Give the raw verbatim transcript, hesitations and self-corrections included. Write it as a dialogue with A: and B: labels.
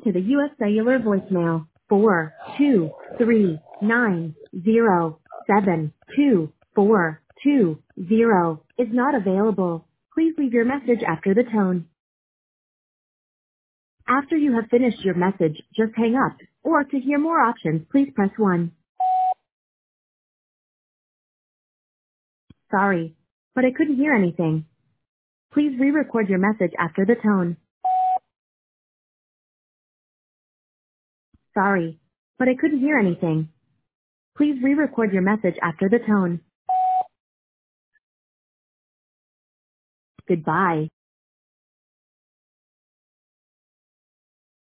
A: to the U S Cellular voicemail. four two three nine zero seven two four two zero is not available. Please leave your message after the tone. After you have finished your message, just hang up. Or to hear more options, please press one. Sorry, but I couldn't hear anything. Please re-record your message after the tone. Sorry, but I couldn't hear anything. Please re-record your message after the tone. Goodbye.